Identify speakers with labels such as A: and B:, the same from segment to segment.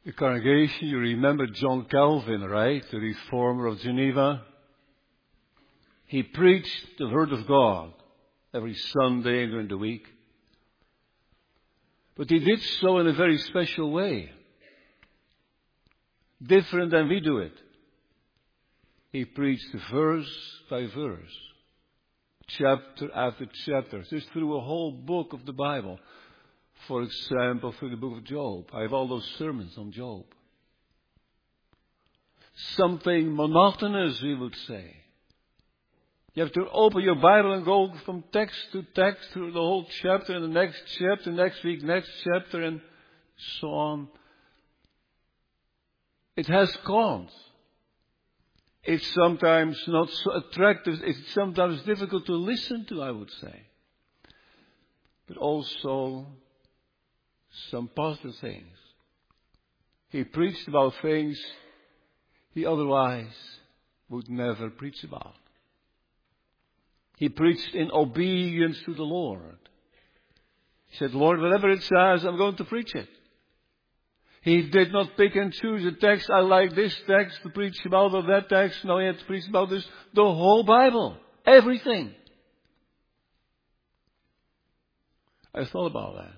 A: The congregation, you remember John Calvin, right? The reformer of Geneva. He preached the Word of God every Sunday during the week. But he did so in a very special way. Different than we do it. He preached verse by verse. Chapter after chapter. Just through a whole book of the Bible. For example, through the book of Job. I have all those sermons on Job. Something monotonous, we would say. You have to open your Bible and go from text to text through the whole chapter and the next chapter, next week, next chapter, and so on. It has cons. It's sometimes not so attractive. It's sometimes difficult to listen to, I would say. But also some positive things. He preached about things he otherwise would never preach about. He preached in obedience to the Lord. He said, Lord, whatever it says, I'm going to preach it. He did not pick and choose a text. I like this text to preach about or that text. No, he had to preach about this. The whole Bible. Everything. I thought about that.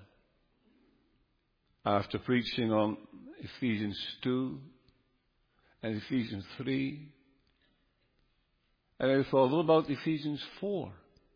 A: After preaching on Ephesians 2 and Ephesians 3. And I thought, what about Ephesians 4?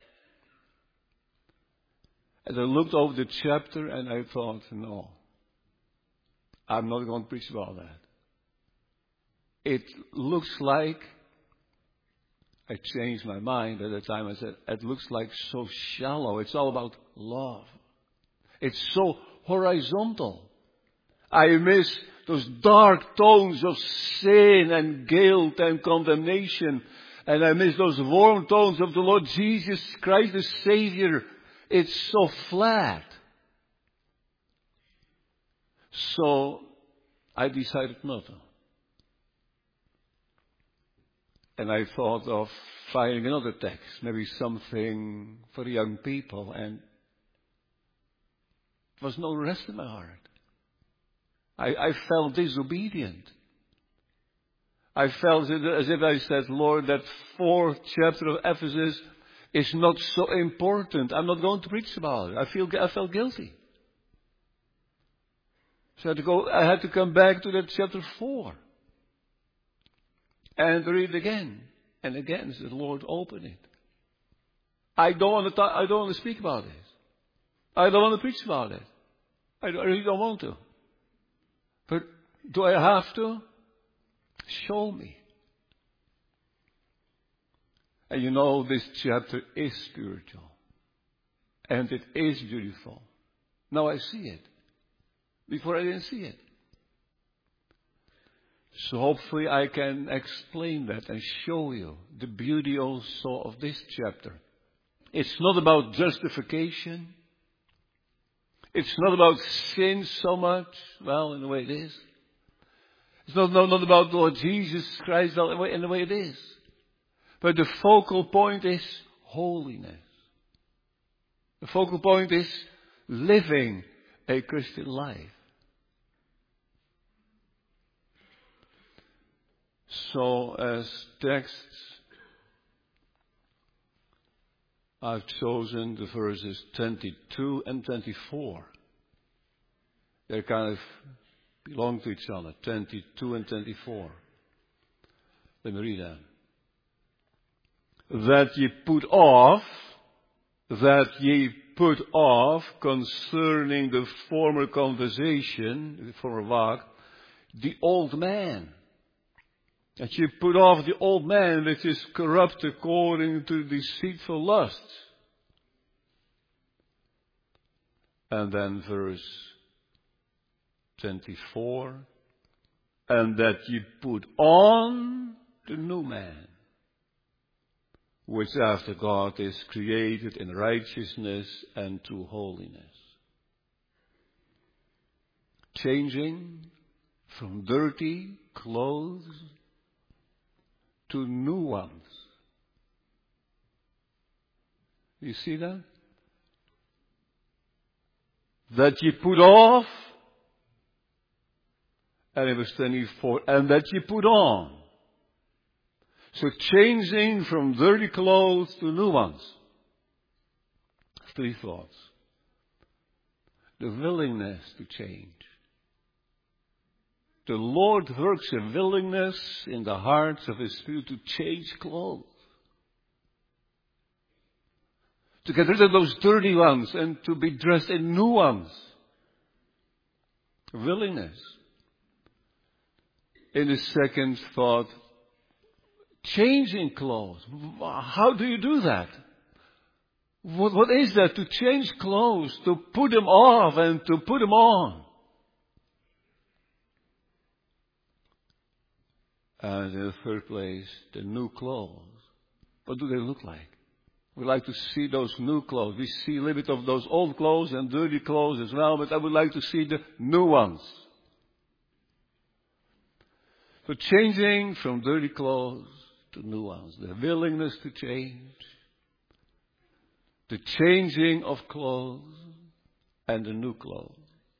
A: And I looked over the chapter and I thought, no, I'm not going to preach about that. It looks like, I changed my mind at the time. I said, it looks like so shallow. It's all about love. It's so horizontal. I miss those dark tones of sin and guilt and condemnation. And I miss those warm tones of the Lord Jesus Christ, the Savior. It's so flat. So I decided not to. And I thought of finding another text, maybe something for young people, and there was no rest in my heart. I felt disobedient. I felt as if I said, Lord, that 4th chapter of Ephesus is not so important. I'm not going to preach about it. I felt guilty. So I had to come back to that chapter 4. And read again. And again, said, Lord, open it. I don't want to speak about this. I don't want to preach about it. I really don't want to. But do I have to? Show me. And you know, this chapter is spiritual. And it is beautiful. Now I see it. Before I didn't see it. So hopefully I can explain that and show you the beauty also of this chapter. It's not about justification. It's not about sin so much. Well, in the way it is. It's not about the Lord Jesus Christ in the way it is. But the focal point is holiness. The focal point is living a Christian life. So as texts, I've chosen the verses 22 and 24. They kind of belong to each other, 22 and 24. Let me read that. That ye put off concerning the former conversation, the former walk, the old man. That you put off the old man which is corrupt according to deceitful lusts. And then verse 24. And that you put on the new man, which after God is created in righteousness and true holiness. Changing from dirty clothes to new ones. You see that? That you put off And in verse 24, and that ye put on. So changing from dirty clothes to new ones. 3 thoughts. The willingness to change. The Lord works a willingness in the hearts of His people to change clothes. To get rid of those dirty ones and to be dressed in new ones. Willingness. In the second thought, changing clothes. How do you do that? What is that? To change clothes, to put them off and to put them on. And in the third place, the new clothes. What do they look like? We like to see those new clothes. We see a little bit of those old clothes and dirty clothes as well, but I would like to see the new ones. So changing from dirty clothes to new ones. The willingness to change. The changing of clothes and the new clothes.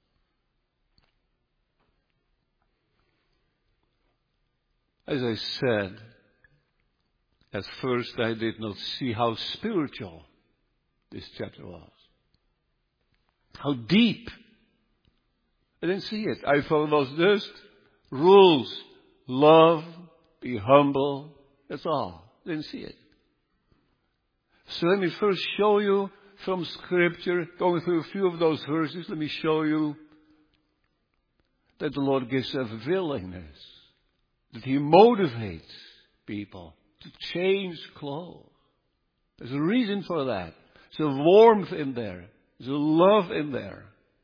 A: As I said, at first I did not see how spiritual this chapter was. How deep. I didn't see it. I thought it was just rules. Love, be humble. That's all. Didn't see it. So let me first show you from Scripture, going through a few of those verses, let me show you that the Lord gives a willingness. That He motivates people to change clothes. There's a reason for that. There's a warmth in there. There's a love in there.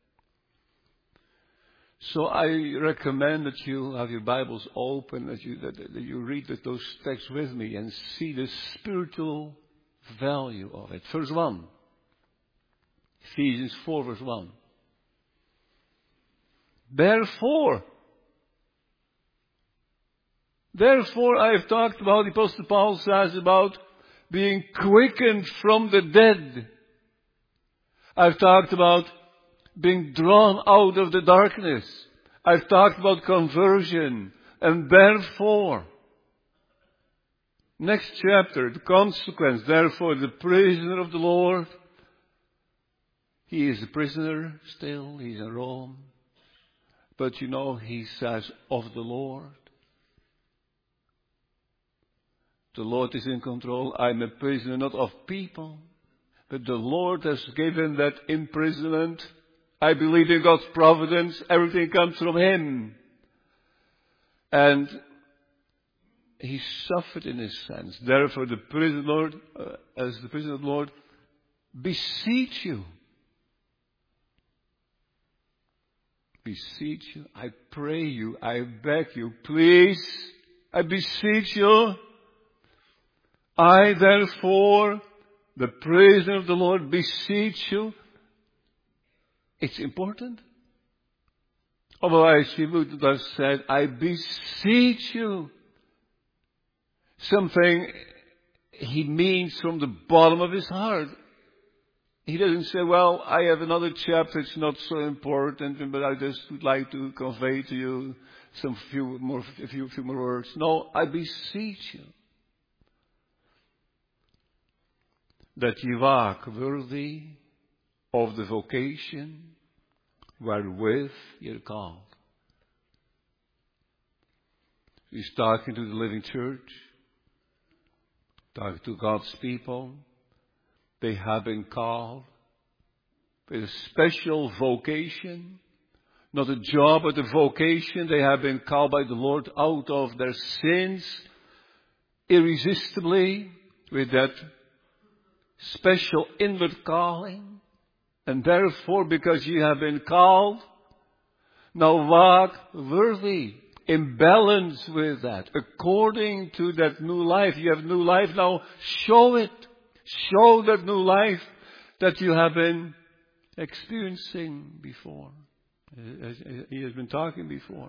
A: So I recommend that you have your Bibles open, that you read those texts with me and see the spiritual value of it. Verse 1. Ephesians 4 verse 1. Therefore, I've talked about, the Apostle Paul says about being quickened from the dead. I've talked about being drawn out of the darkness. I've talked about conversion. And therefore, next chapter, the consequence, therefore, the prisoner of the Lord. He is a prisoner still, he's in Rome. But you know, he says, of the Lord. The Lord is in control. I'm a prisoner not of people, but the Lord has given that imprisonment. I believe in God's providence. Everything comes from Him. And He suffered in His sense. Therefore, the prisoner, Lord, as the prisoner of the Lord, beseech you. Beseech you. I pray you. I beg you. Please. I beseech you. I, therefore, the prisoner of the Lord, beseech you. It's important. Otherwise, he would have said, I beseech you. Something he means from the bottom of his heart. He doesn't say, well, I have another chapter, it's not so important, but I just would like to convey to you a few more words. No, I beseech you. That ye walk worthy of the vocation wherewith you're called. He's talking to the living church, talking to God's people. They have been called with a special vocation, not a job, but a vocation. They have been called by the Lord out of their sins irresistibly with that special inward calling. And therefore, because you have been called, now walk worthy, in balance with that, according to that new life. You have new life, now show it. Show that new life that you have been experiencing before. As he has been talking before.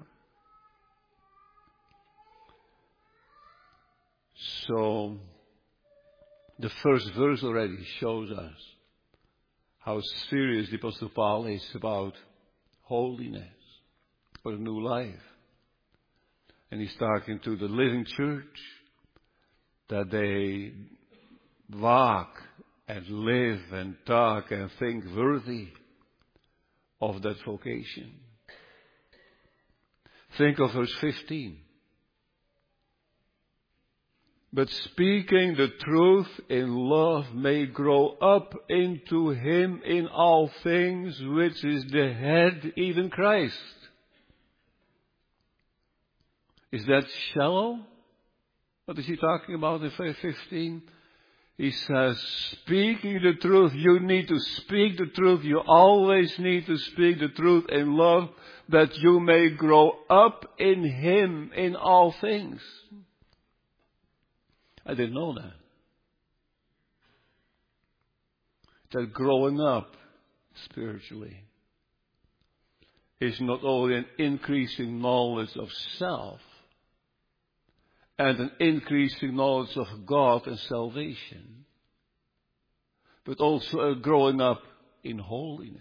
A: So, the first verse already shows us how serious the Apostle Paul is about holiness, for a new life. And he's talking to the living church, that they walk and live and talk and think worthy of that vocation. Think of verse 15. But speaking the truth in love may grow up into him in all things, which is the head, even Christ. Is that shallow? What is he talking about in verse 15? He says, speaking the truth, you need to speak the truth. You always need to speak the truth in love, that you may grow up in him in all things. I didn't know that. That growing up spiritually is not only an increasing knowledge of self and an increasing knowledge of God and salvation, but also a growing up in holiness,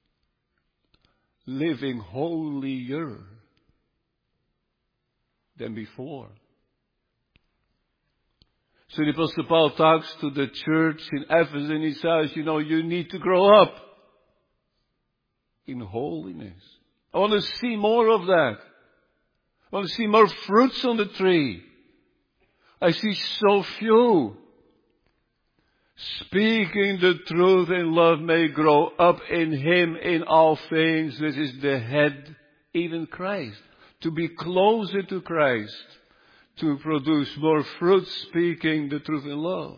A: living holier than before. So the Apostle Paul talks to the church in Ephesus and he says, you need to grow up in holiness. I want to see more of that. I want to see more fruits on the tree. I see so few. Speaking the truth in love may grow up in him in all things. This is the head, even Christ. To be closer to Christ. To produce more fruit, speaking the truth in love.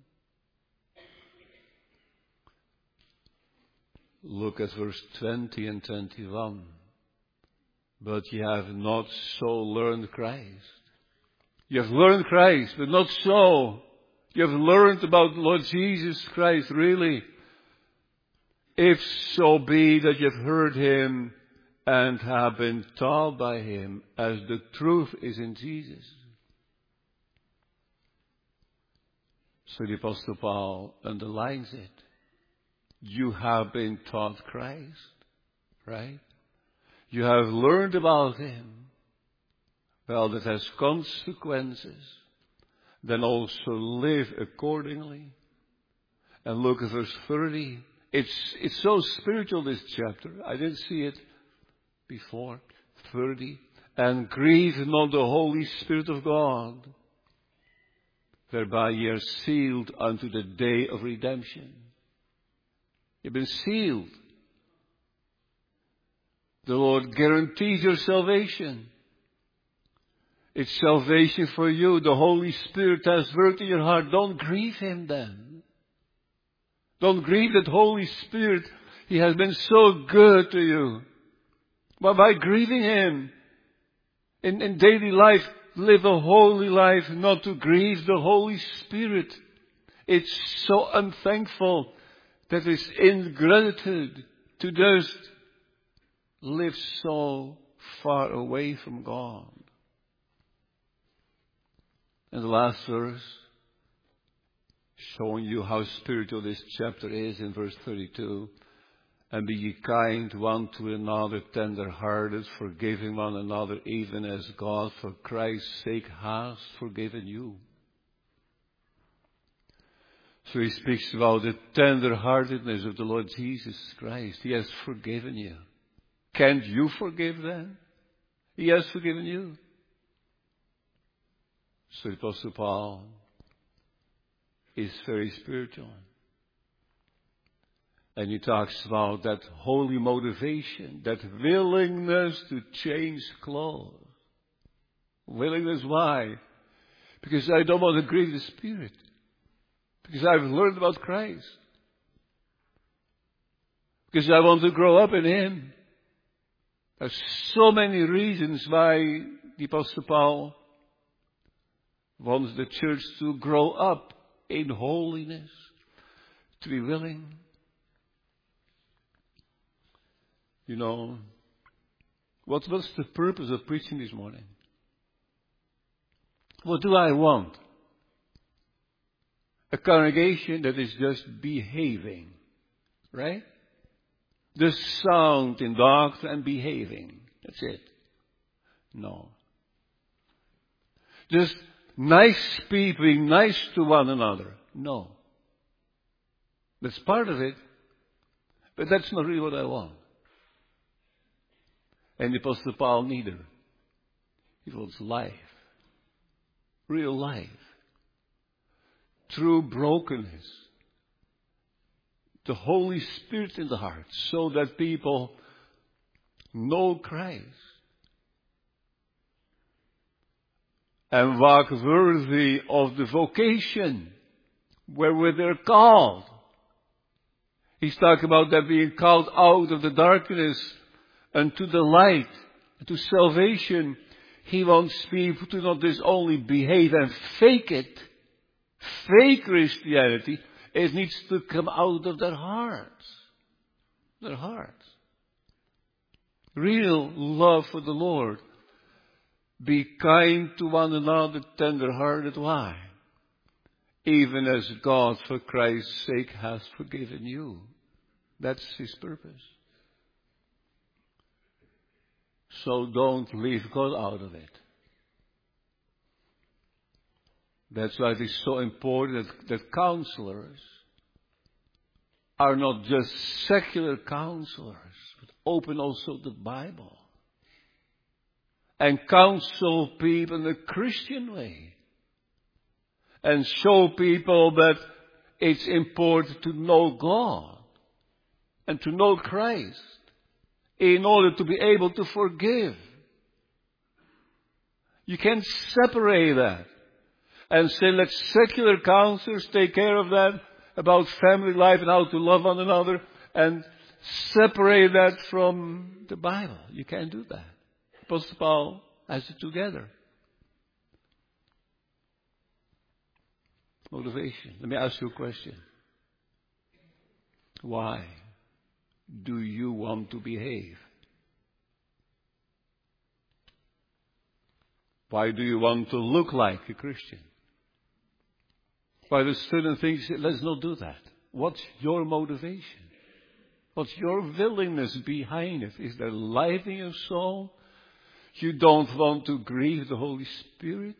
A: Look at verse 20 and 21. But ye have not so learned Christ. You have learned Christ, but not so. You have learned about Lord Jesus Christ, really. If so be that you have heard him and have been taught by him, as the truth is in Jesus. So the Apostle Paul underlines it. You have been taught Christ, right? You have learned about him. Well, that has consequences. Then also live accordingly. And look at verse 30. It's so spiritual, this chapter. I didn't see it before. 30. And grieve not the Holy Spirit of God, whereby ye are sealed unto the day of redemption. You've been sealed. The Lord guarantees your salvation. It's salvation for you. The Holy Spirit has worked in your heart. Don't grieve him then. Don't grieve that Holy Spirit. He has been so good to you. But by grieving him in daily life, live a holy life, not to grieve the Holy Spirit. It's so unthankful that it's ingratitude to just live so far away from God. And the last verse, showing you how spiritual this chapter is in verse 32. And be ye kind one to another, tender-hearted, forgiving one another, even as God for Christ's sake has forgiven you. So he speaks about the tender-heartedness of the Lord Jesus Christ. He has forgiven you. Can't you forgive them? He has forgiven you. So the Apostle Paul is very spiritual. And he talks about that holy motivation, that willingness to change clothes. Willingness, why? Because I don't want to grieve the Spirit. Because I've learned about Christ. Because I want to grow up in him. There's so many reasons why the Apostle Paul wants the church to grow up in holiness, to be willing. You know, what's the purpose of preaching this morning? What do I want? A congregation that is just behaving, right? Just sound in doctrine and behaving. That's it. No. Just nice people, being nice to one another. No. That's part of it. But that's not really what I want. And the Apostle Paul neither. He wants life. Real life. True brokenness. The Holy Spirit in the heart. So that people know Christ. And walk worthy of the vocation wherewith they're called. He's talking about them being called out of the darkness unto the light, to salvation. He wants people to not just only behave and fake it, fake Christianity. It needs to come out of their hearts. Their hearts. Real love for the Lord. Be kind to one another, tender-hearted. Why? Even as God, for Christ's sake, has forgiven you. That's His purpose. So don't leave God out of it. That's why it is so important that counselors are not just secular counselors, but open also the Bible. And counsel people in a Christian way. And show people that it's important to know God and to know Christ in order to be able to forgive. You can't separate that and say, let secular counselors take care of that, about family life and how to love one another, and separate that from the Bible. You can't do that. Apostle Paul has it together. Motivation. Let me ask you a question. Why do you want to behave? Why do you want to look like a Christian? Why do certain things say, let's not do that? What's your motivation? What's your willingness behind it? Is there life in your soul? You don't want to grieve the Holy Spirit?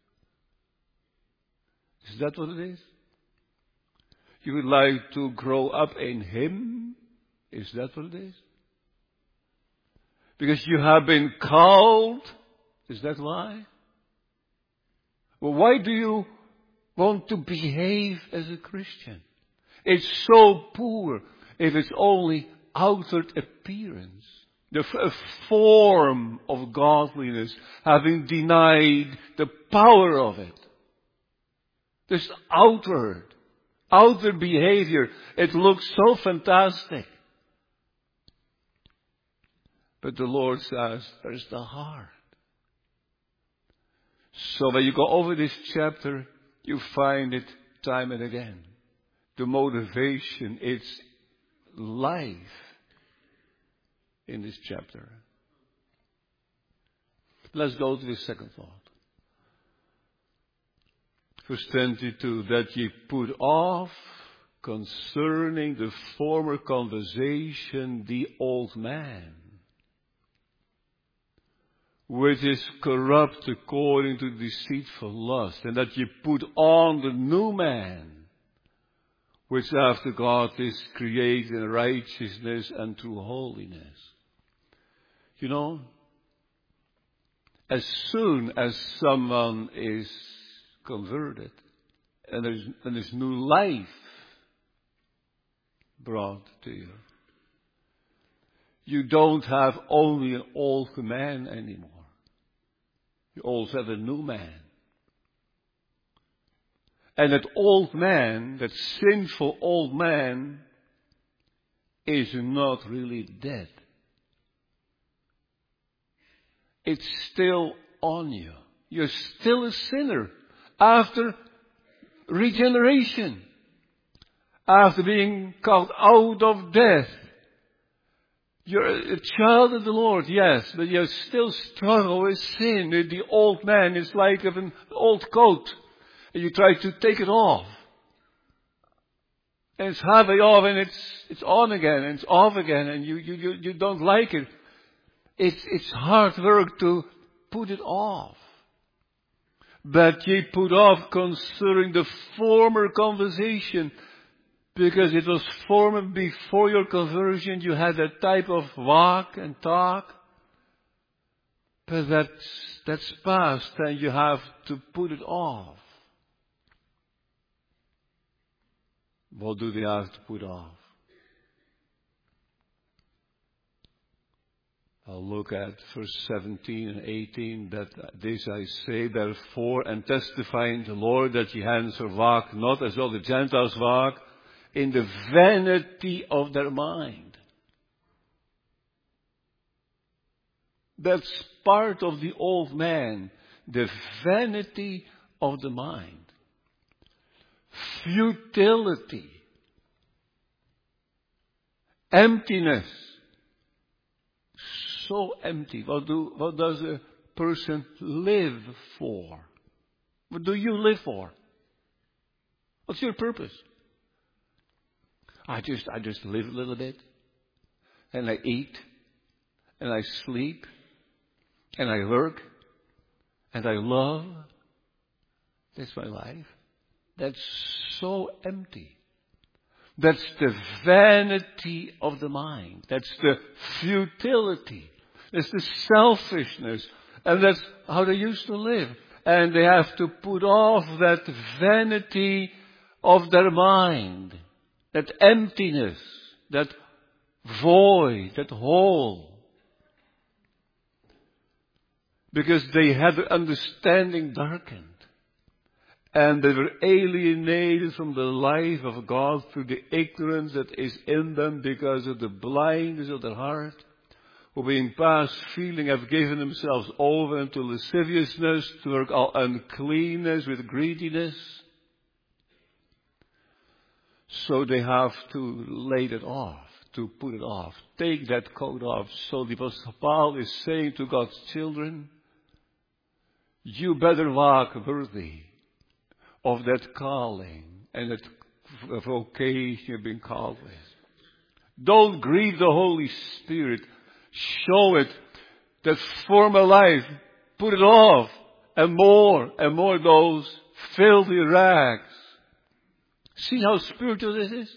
A: Is that what it is? You would like to grow up in Him? Is that what it is? Because you have been called? Is that why? Well, why do you want to behave as a Christian? It's so poor if it's only outward appearance. The form of godliness, having denied the power of it. This outward behavior, it looks so fantastic. But the Lord says, there's the heart. So when you go over this chapter, you find it time and again. The motivation, it's life in this chapter. Let's go to the second thought. Verse 22, that ye put off concerning the former conversation the old man, which is corrupt according to deceitful lust, and that ye put on the new man, which after God is created in righteousness and true holiness. You know, as soon as someone is converted and there's new life brought to you, you don't have only an old man anymore. You also have a new man. And that old man, that sinful old man, is not really dead. It's still on you. You're still a sinner after regeneration. After being called out of death. You're a child of the Lord, yes, but you still struggle with sin. The old man is like an old coat. And you try to take it off. And it's halfway off and it's on again and it's off again and you don't like it. It's hard work to put it off. But ye put off concerning the former conversation, because it was former before your conversion. You had that type of walk and talk. But that's past, and you have to put it off. What do they have to put off? I'll look at verse 17 and 18, that this I say therefore, and testifying the Lord, that ye answer walk not as all the Gentiles walk, in the vanity of their mind. That's part of the old man, the vanity of the mind. Futility. Emptiness. So empty. What does a person live for? What do you live for? What's your purpose? I just live a little bit, and I eat, and I sleep, and I work, and I love. That's my life. That's so empty. That's the vanity of the mind. That's the futility. That's the selfishness. And that's how they used to live. And they have to put off that vanity of their mind. That emptiness. That void. That hole. Because they had their understanding darkened. And they were alienated from the life of God through the ignorance that is in them because of the blindness of their heart, who being past feeling have given themselves over unto lasciviousness, to work all uncleanness with greediness. So they have to lay it off, to put it off. Take that coat off. So the Apostle Paul is saying to God's children, you better walk worthy of that calling and that vocation you've been called with. Don't grieve the Holy Spirit. Show it that former life. Put it off. And more those filthy rags. See how spiritual this is?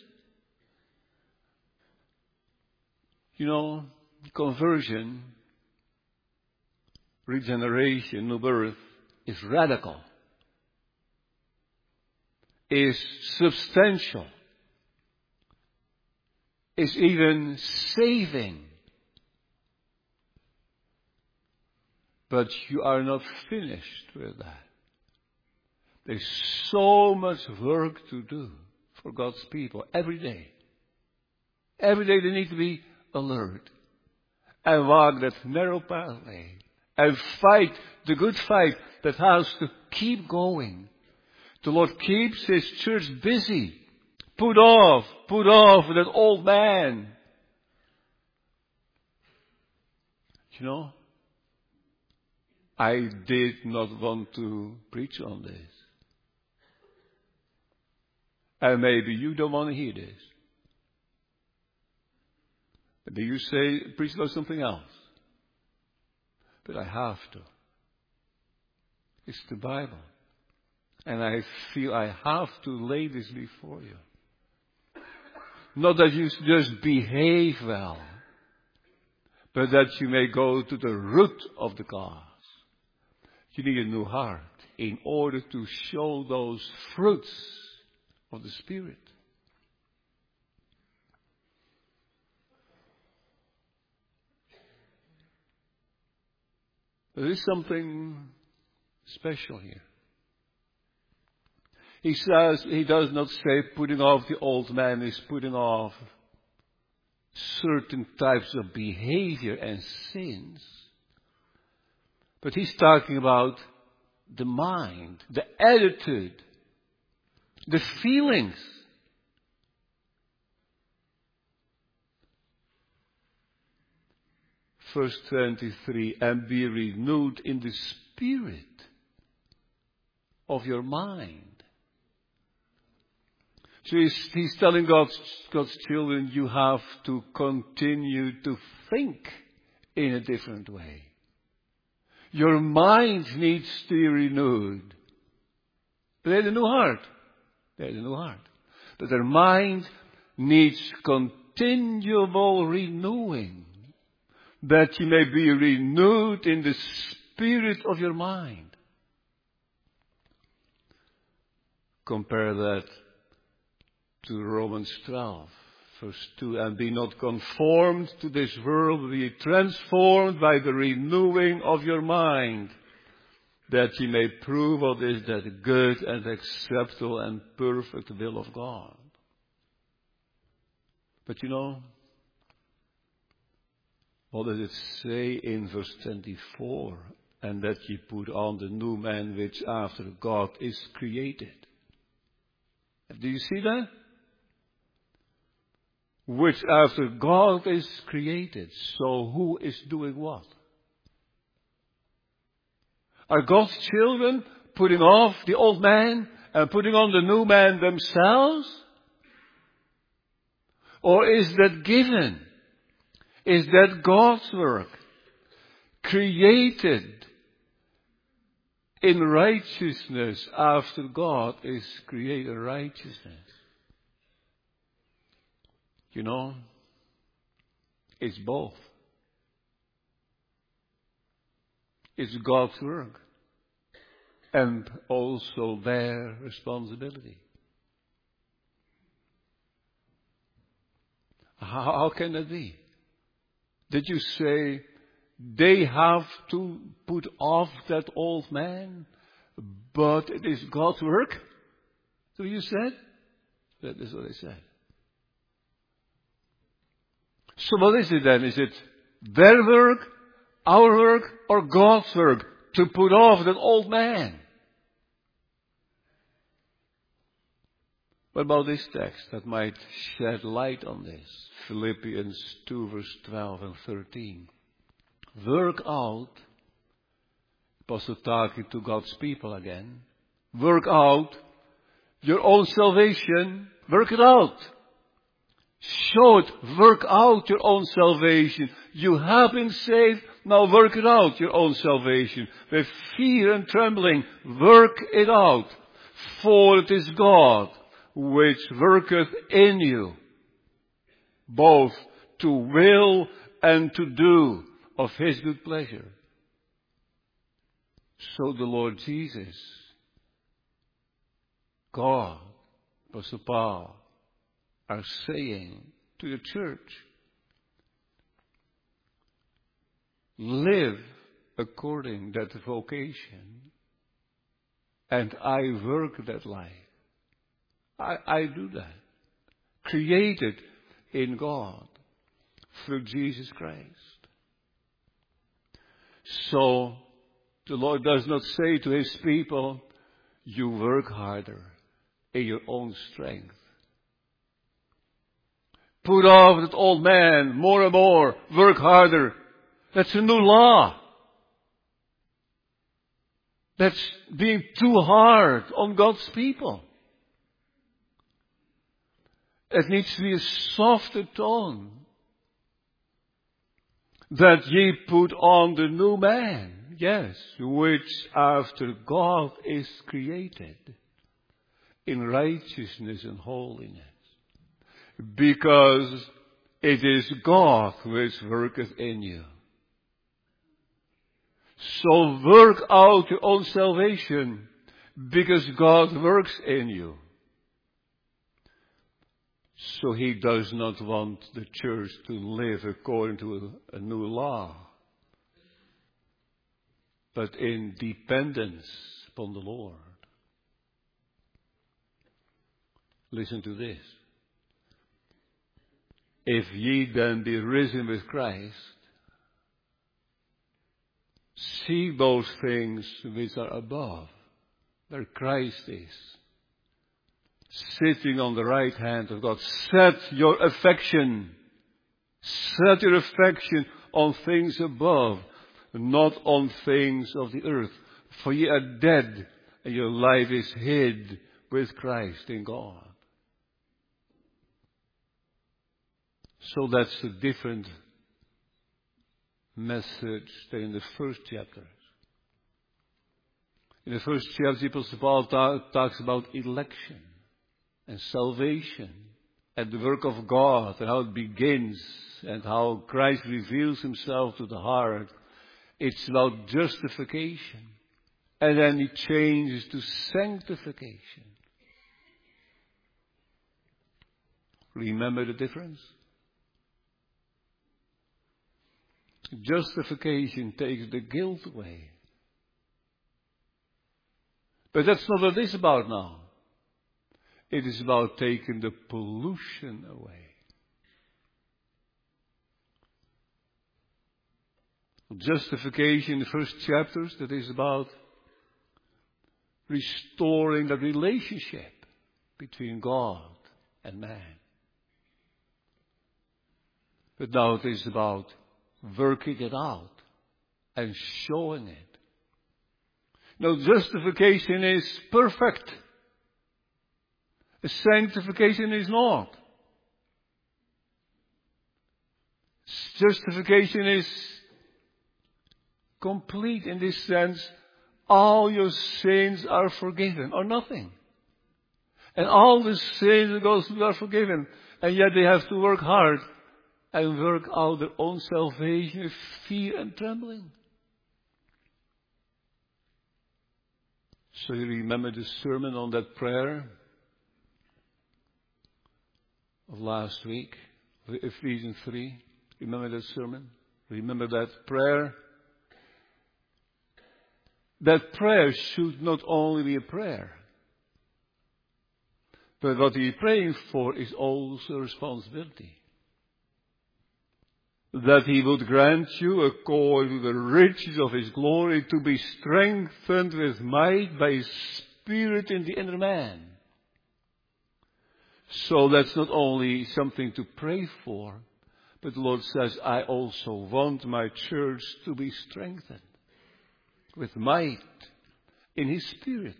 A: You know, conversion, regeneration, new birth is radical. Is substantial, is even saving. But you are not finished with that. There's so much work to do for God's people every day. Every day they need to be alert and walk that narrow pathway and fight the good fight that has to keep going. The Lord keeps His church busy. Put off that old man. You know, I did not want to preach on this. And maybe you don't want to hear this. But do you say, preach about something else? But I have to. It's the Bible. And I feel I have to lay this before you. Not that you just behave well, but that you may go to the root of the cause. You need a new heart in order to show those fruits of the Spirit. There is something special here. He says, he does not say putting off the old man is putting off certain types of behavior and sins. But he's talking about the mind, the attitude, the feelings. Verse 23, and be renewed in the spirit of your mind. So he's telling God's children, you have to continue to think in a different way. Your mind needs to be renewed. They had a new heart. They had a new heart. But their mind needs continual renewing, that you may be renewed in the spirit of your mind. Compare that to Romans 12, verse 2. And be not conformed to this world, but be transformed by the renewing of your mind, that ye may prove what is that good and acceptable and perfect will of God. But you know, what does it say in verse 24? And that ye put on the new man which after God is created. Do you see that? Which after God is created. So who is doing what? Are God's children putting off the old man and putting on the new man themselves? Or is that given? Is that God's work? Created in righteousness after God is created in righteousness. You know, it's both. It's God's work and also their responsibility. How can that be? Did you say they have to put off that old man, but it is God's work? So you said? That is what I said. So what is it then? Is it their work, our work, or God's work to put off that old man? What about this text that might shed light on this? Philippians 2 verse 12 and 13. Work out, Apostle talking to God's people again, work out your own salvation, work it out. Show it, work out your own salvation. You have been saved, now work it out, your own salvation. With fear and trembling, work it out. For it is God which worketh in you, both to will and to do of His good pleasure. So the Lord Jesus, God, Apostle Paul, are saying to the church, live according to that vocation, and I work that life. I do that. Created in God through Jesus Christ. So the Lord does not say to His people, you work harder in your own strength. Put off that old man more and more, work harder. That's a new law. That's being too hard on God's people. It needs to be a softer tone. That ye put on the new man, yes, which after God is created in righteousness and holiness. Because it is God which worketh in you. So work out your own salvation because God works in you. So He does not want the church to live according to a new law, but in dependence upon the Lord. Listen to this. If ye then be risen with Christ, seek those things which are above, where Christ is, sitting on the right hand of God. Set your affection on things above, not on things of the earth. For ye are dead, and your life is hid with Christ in God. So that's a different message than in the first chapter. In the first chapter, the Apostle Paul talks about election and salvation and the work of God and how it begins and how Christ reveals himself to the heart. It's about justification. And then he changes to sanctification. Remember the difference? Justification takes the guilt away. But that's not what it is about now. It is about taking the pollution away. Justification in the first chapters, that is about restoring the relationship between God and man. But now it is about working it out and showing it. Now, justification is perfect. Sanctification is not. Justification is complete in this sense. All your sins are forgiven, or nothing. And all the sins that goes through are forgiven. And yet they have to work hard and work out their own salvation with fear and trembling. So you remember the sermon on that prayer of last week, Ephesians 3. Remember that sermon? Remember that prayer? That prayer should not only be a prayer, but what you're praying for is also a responsibility. That he would grant you, according to the riches of his glory, to be strengthened with might by his Spirit in the inner man. So that's not only something to pray for, but the Lord says, I also want my church to be strengthened with might in his Spirit.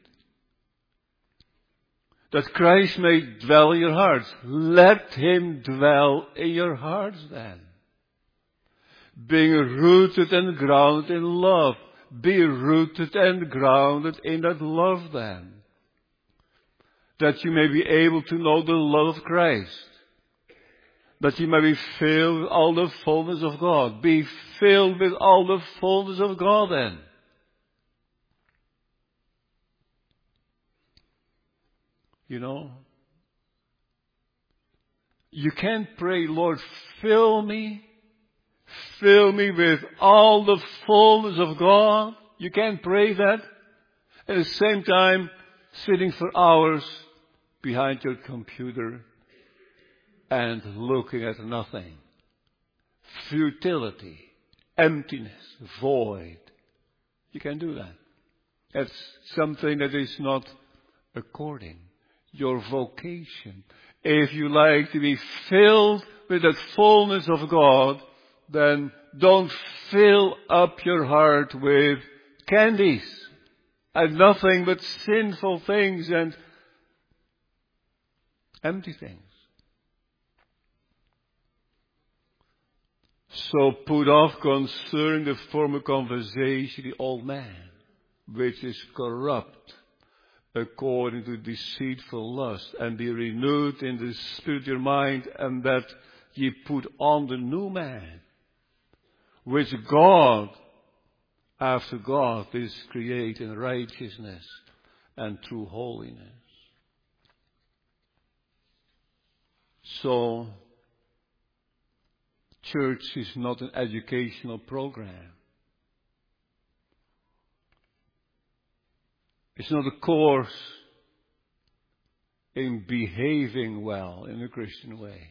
A: That Christ may dwell in your hearts. Let him dwell in your hearts then. Being rooted and grounded in love. Be rooted and grounded in that love then. That you may be able to know the love of Christ. That you may be filled with all the fullness of God. Be filled with all the fullness of God then. You know, you can't pray, Lord, fill me with all the fullness of God. You can't pray that. At the same time, sitting for hours behind your computer and looking at nothing. Futility, emptiness, void. You can't do that. That's something that is not according your vocation. If you like to be filled with that fullness of God, then don't fill up your heart with candies and nothing but sinful things and empty things. So put off concerning the former conversation the old man, which is corrupt according to deceitful lust, and be renewed in the spirit of your mind, and that ye put on the new man, which God, after God, is created in righteousness and true holiness. So, church is not an educational program. It's not a course in behaving well in a Christian way.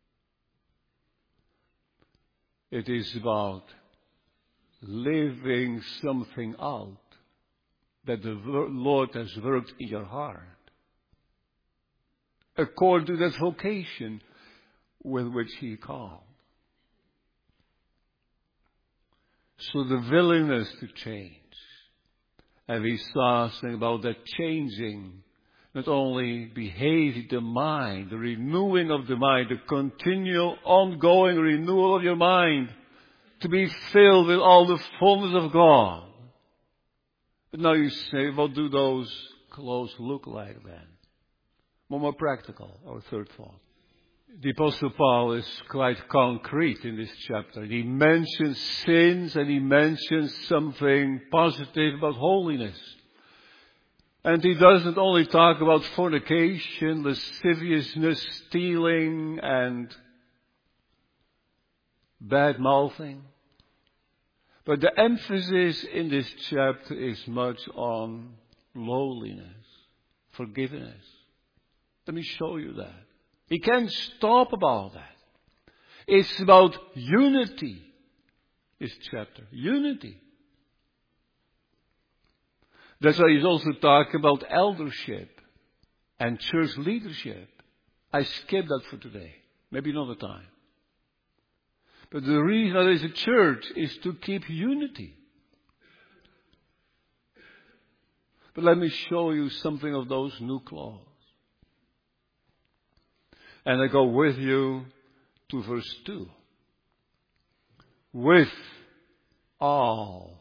A: It is about living something out that the Lord has worked in your heart, according to that vocation with which He called. So the willingness to change. And we saw something about that changing, not only behaving the mind, the renewing of the mind, the continual, ongoing renewal of your mind, to be filled with all the fullness of God. But now you say, what do those clothes look like then? More practical, our third thought. The Apostle Paul is quite concrete in this chapter. He mentions sins and he mentions something positive about holiness. And he doesn't only talk about fornication, lasciviousness, stealing, and bad mouthing. But the emphasis in this chapter is much on lowliness, forgiveness. Let me show you that. He can't stop about that. It's about unity, this chapter. Unity. That's why he's also talking about eldership and church leadership. I skipped that for today. Maybe another time. But the reason there is a church is to keep unity. But let me show you something of those new clothes. And I go with you to verse 2. With all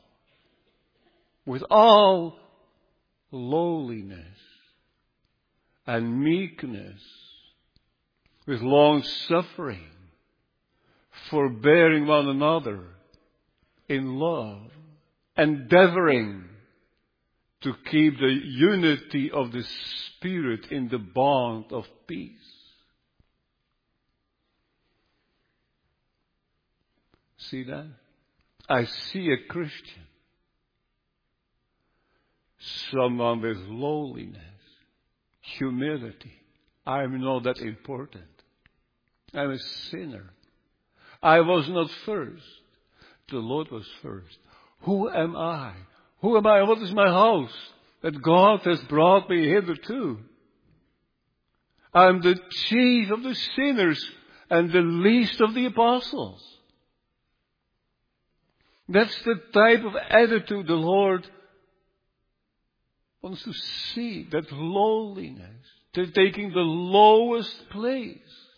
A: lowliness and meekness, with long suffering, forbearing one another in love, endeavoring to keep the unity of the Spirit in the bond of peace. See that? I see a Christian, someone with lowliness, humility. I'm not that important. I'm a sinner. I was not first. The Lord was first. Who am I? Who am I? What is my house that God has brought me hitherto? I'm the chief of the sinners and the least of the apostles. That's the type of attitude the Lord wants to see, that lowliness, taking the lowest place,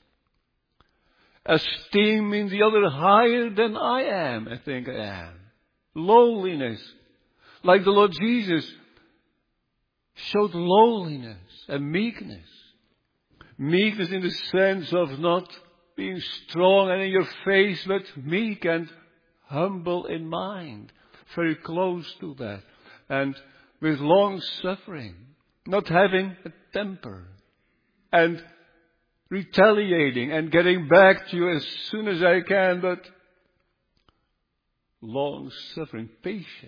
A: esteeming the other higher than I am, I think I am. Lowliness, like the Lord Jesus showed lowliness and meekness. Meekness in the sense of not being strong and in your face, but meek and humble in mind, very close to that, and with long suffering, not having a temper, and retaliating and getting back to you as soon as I can, but long suffering, patient.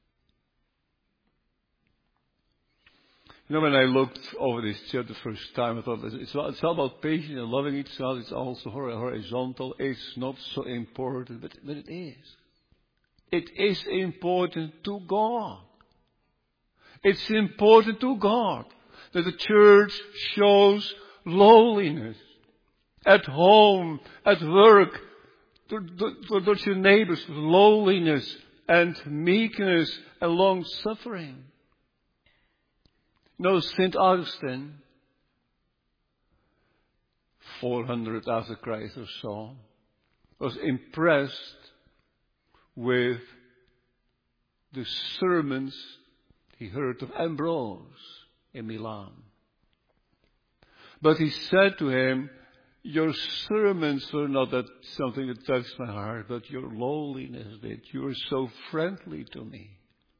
A: You know, when I looked over this chapter the first time, I thought it's all about patience and loving each other. It's also horizontal. It's not so important, but it is. It is important to God. It's important to God that the church shows lowliness at home, at work, towards your neighbors, lowliness and meekness and long suffering. No, St. Augustine, 400 after Christ or so, was impressed with the sermons he heard of Ambrose in Milan. But he said to him, your sermons were not that something that touched my heart, but your lowliness did. You were so friendly to me.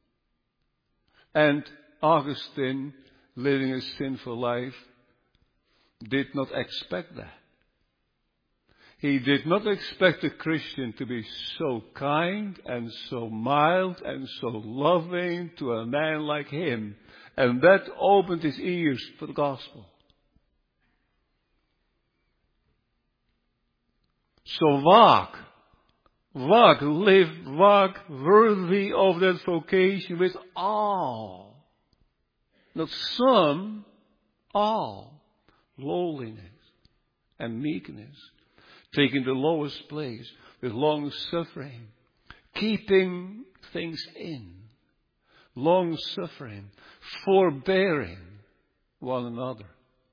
A: And Augustine, living a sinful life, did not expect that. He did not expect a Christian to be so kind and so mild and so loving to a man like him. And that opened his ears for the gospel. So walk worthy of that vocation with all. Not some, all lowliness and meekness, taking the lowest place with long suffering, keeping things in, long suffering, forbearing one another,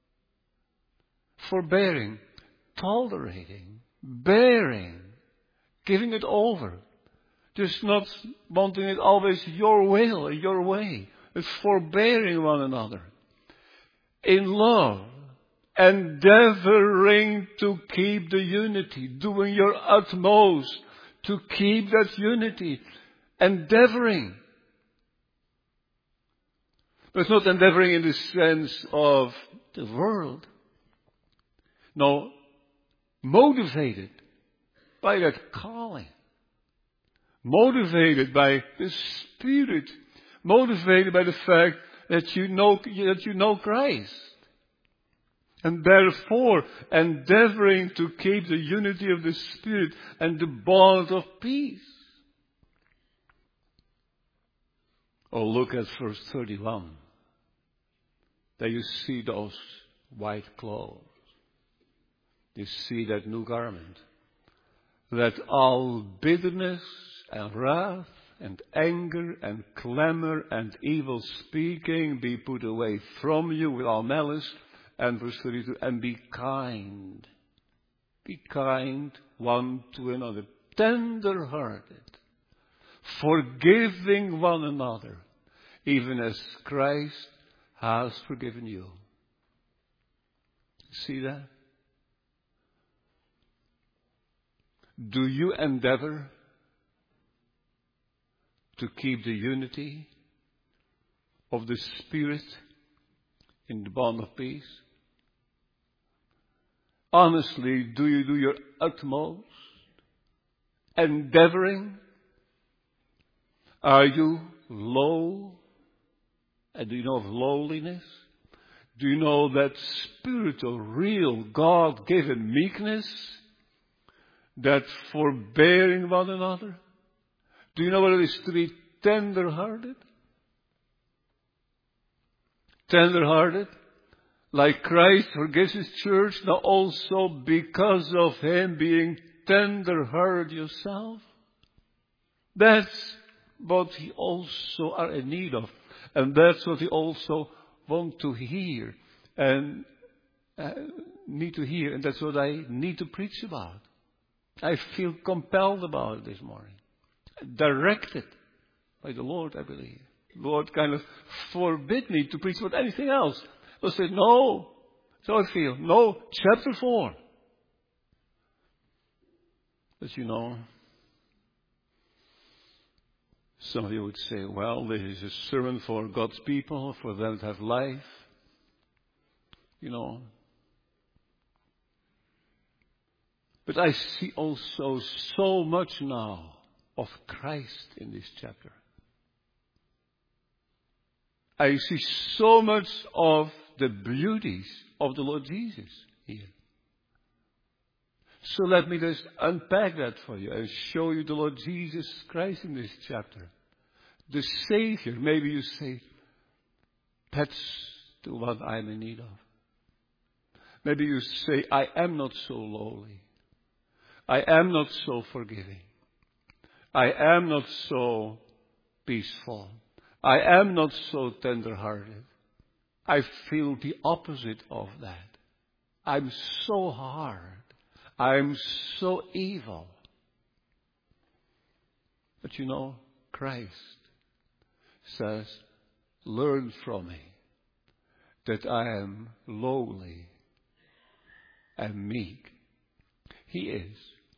A: forbearing, tolerating, bearing, giving it over. Just not wanting it always your will, your way. It's forbearing one another. In love. Endeavoring to keep the unity. Doing your utmost to keep that unity. Endeavoring. But it's not endeavoring in the sense of the world. No, motivated by that calling. Motivated by the Spirit. Motivated by the fact that you know Christ. And therefore, endeavoring to keep the unity of the Spirit and the bond of peace. Oh, look at verse 31. There you see those white clothes. You see that new garment. Let all bitterness and wrath and anger and clamor and evil speaking be put away from you with all malice. And verse 32, and be kind. Be kind one to another. Tender-hearted. Forgiving one another. Even as Christ has forgiven you. See that? Do you endeavor to keep the unity of the Spirit in the bond of peace? Honestly, do you do your utmost? Endeavoring? Are you low? And do you know of lowliness? Do you know that spiritual, real, God-given meekness? That forbearing one another? Do you know what it is to be tender-hearted? Tender-hearted? Like Christ forgives His church, now also because of Him being tender-hearted yourself. That's what we also are in need of. And that's what we also want to hear and need to hear. And that's what I need to preach about. I feel compelled about it this morning. Directed by the Lord, I believe. The Lord kind of forbid me to preach about anything else. I said, no. So I feel. No, chapter 4. But you know, some of you would say, well, this is a sermon for God's people, for them to have life. You know. But I see also so much now of Christ in this chapter. I see so much of the beauties of the Lord Jesus here. So let me just unpack that for you and show you the Lord Jesus Christ in this chapter. The Savior. Maybe you say, that's the one I'm in need of. Maybe you say, I am not so lowly. I am not so forgiving. I am not so peaceful. I am not so tender-hearted. I feel the opposite of that. I'm so hard. I'm so evil. But you know, Christ says, learn from me that I am lowly and meek. He is.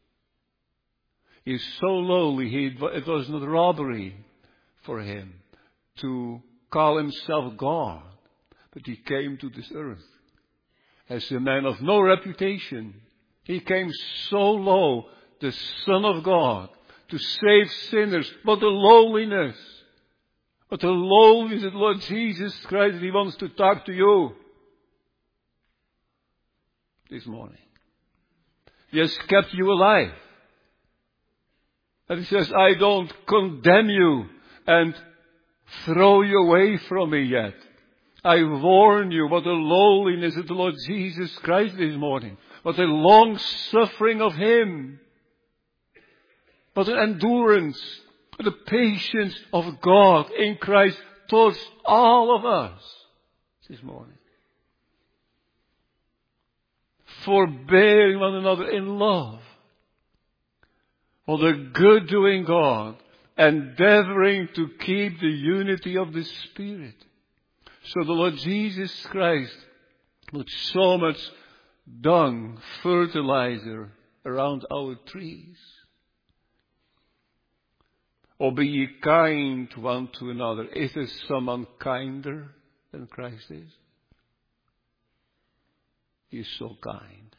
A: He is so lowly, it was not robbery for him to call himself God. But he came to this earth as a man of no reputation. He came so low, the Son of God, to save sinners. What a lowliness. What a lowliness of Lord Jesus Christ. He wants to talk to you this morning. He has kept you alive. And he says, I don't condemn you and throw you away from me yet. I warn you what a lowliness of the Lord Jesus Christ this morning. What a long suffering of Him. What an endurance. What a patience of God in Christ towards all of us this morning. Forbearing one another in love. What a good doing God endeavoring to keep the unity of the Spirit. So the Lord Jesus Christ put so much dung, fertilizer around our trees. Or be ye kind one to another. Is there someone kinder than Christ is? He is so kind.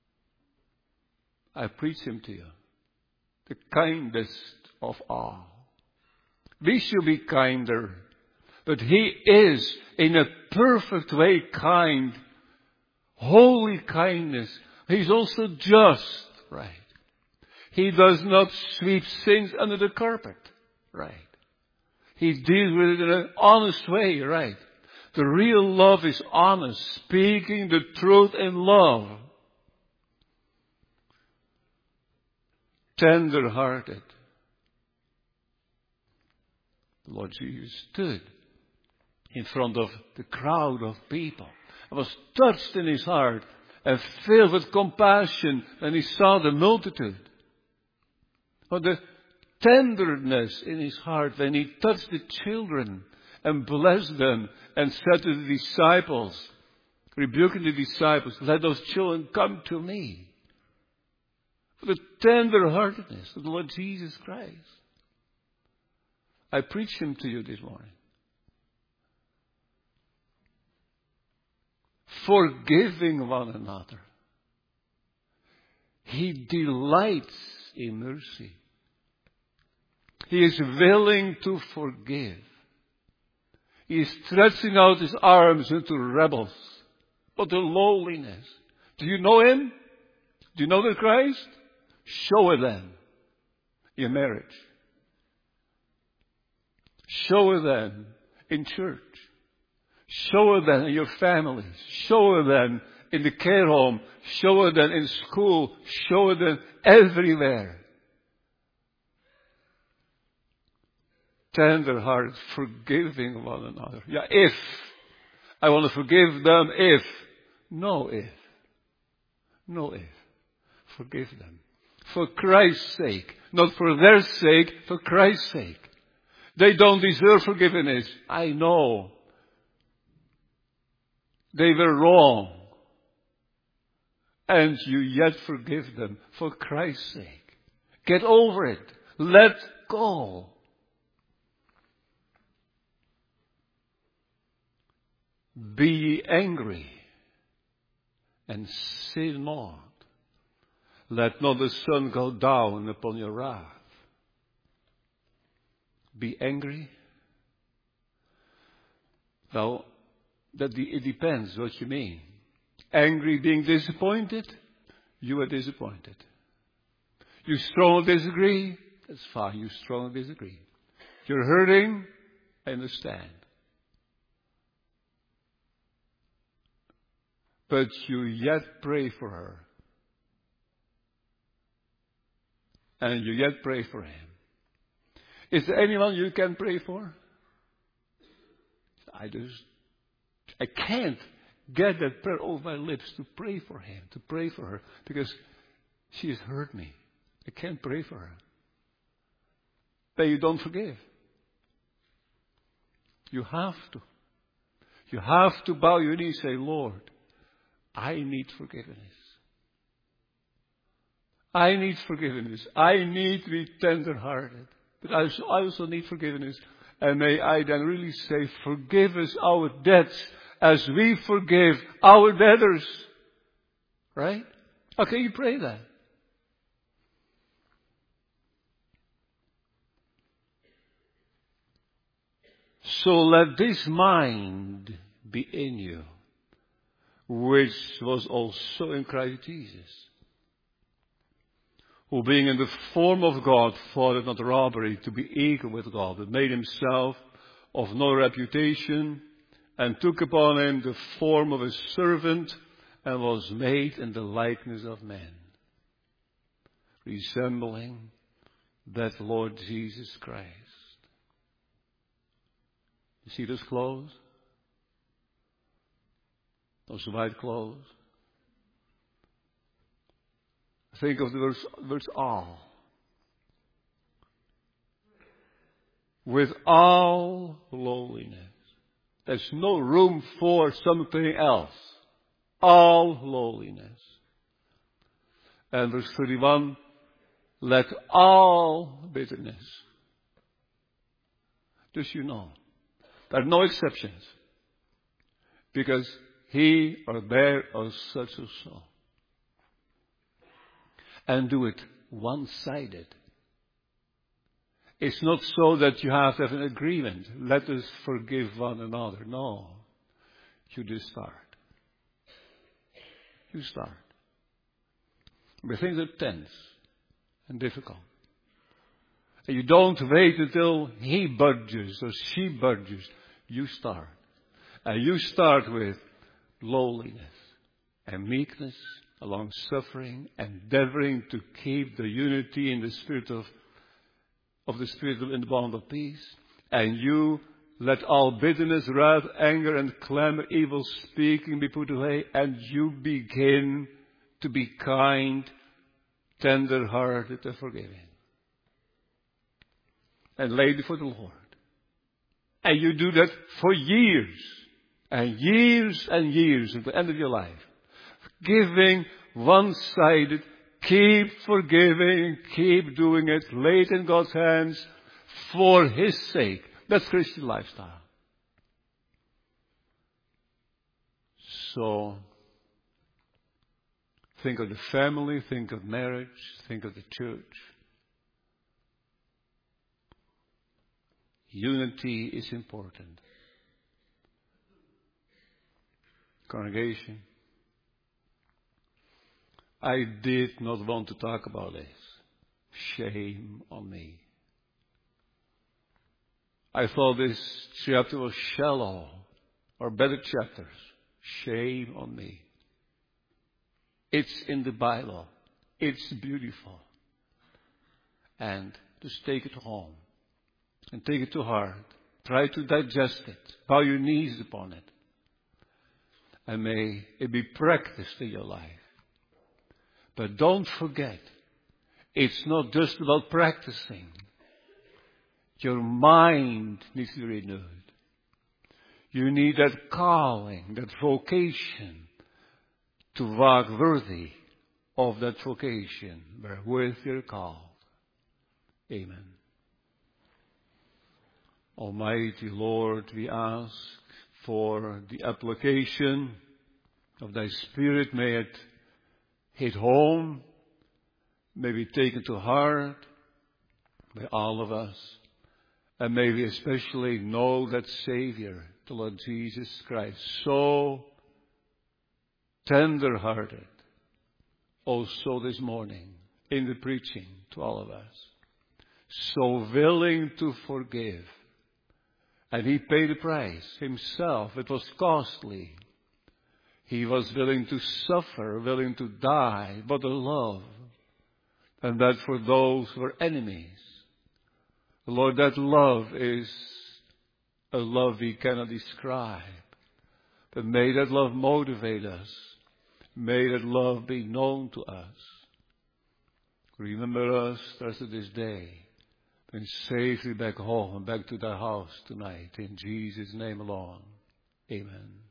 A: I preach him to you. The kindest of all. We should be kinder. But he is in a perfect way kind. Holy kindness. He's also just. Right. He does not sweep sins under the carpet. Right. He deals with it in an honest way. Right. The real love is honest. Speaking the truth in love. Tender-hearted. The Lord Jesus stood in front of the crowd of people and was touched in his heart and filled with compassion when he saw the multitude. But the tenderness in his heart when he touched the children and blessed them and said to the disciples, rebuking the disciples, let those children come to me. For the tender-heartedness of the Lord Jesus Christ. I preach him to you this morning. Forgiving one another. He delights in mercy. He is willing to forgive. He is stretching out his arms into rebels. But the lowliness. Do you know him? Do you know the Christ? Show it then in marriage. Show it then in church. Show it then in your families. Show it then in the care home. Show it then in school. Show it then everywhere. Tender-hearted, forgiving one another. Yeah, if. I want to forgive them if. No if. No if. Forgive them. For Christ's sake. Not for their sake, for Christ's sake. They don't deserve forgiveness. I know. They were wrong. And you yet forgive them for Christ's sake. Get over it. Let go. Be ye angry and sin not. Let not the sun go down upon your wrath. Be angry. Well, it depends what you mean. Angry being disappointed, you are disappointed. You strongly disagree, that's fine, you strongly disagree. You're hurting, I understand. But you yet pray for her. And you yet pray for him. Is there anyone you can pray for? I can't get that prayer over my lips to pray for him, to pray for her, because she has hurt me. I can't pray for her. But you don't forgive. You have to. You have to bow your knees and say, Lord, I need forgiveness. I need forgiveness. I need to be tender-hearted. But I also need forgiveness. And may I then really say, forgive us our debts as we forgive our debtors. Right? How can you pray that? So let this mind be in you, which was also in Christ Jesus, who being in the form of God thought it not robbery to be equal with God, but made himself of no reputation, and took upon him the form of a servant, and was made in the likeness of men, resembling that Lord Jesus Christ. You see those clothes? Those white clothes? Think of the verse all. with all lowliness. There's no room for something else. All lowliness. And verse 31, let all bitterness. Just you know, there are no exceptions. Because he or there or such or so. And do it one-sided. It's not so that you have to have an agreement. Let us forgive one another. No. You just start. You start. But things are tense and difficult. And you don't wait until he budges or she budges. You start. And you start with lowliness and meekness, long suffering, endeavoring to keep the unity in the spirit of the spirit in the bond of peace. And you let all bitterness, wrath, anger, and clamor, evil speaking be put away, and you begin to be kind, tender-hearted, and forgiving. And lay before the Lord. And you do that for years. And years and years at the end of your life. Giving one-sided, keep forgiving, keep doing it, lay it in God's hands for His sake. That's Christian lifestyle. So, think of the family, think of marriage, think of the church. Unity is important. Congregation, I did not want to talk about this. Shame on me. I thought this chapter was shallow, or better chapters. Shame on me. It's in the Bible. It's beautiful. And just take it home. And take it to heart. Try to digest it. Bow your knees upon it. And may it be practiced in your life. But don't forget, it's not just about practicing. Your mind needs to be renewed. You need that calling, that vocation, to walk worthy of that vocation wherewith you're called. Amen. Almighty Lord, we ask for the application of Thy Spirit. May it hit home, may be taken to heart by all of us. And may we especially know that Savior, the Lord Jesus Christ, so tender-hearted, also this morning in the preaching to all of us. So willing to forgive. And He paid the price Himself. It was costly. He was willing to suffer, willing to die, but a love. And that for those who were enemies. Lord, that love is a love we cannot describe. But may that love motivate us. May that love be known to us. Remember us the rest of this day. And safely back home and back to thy house tonight. In Jesus' name alone. Amen.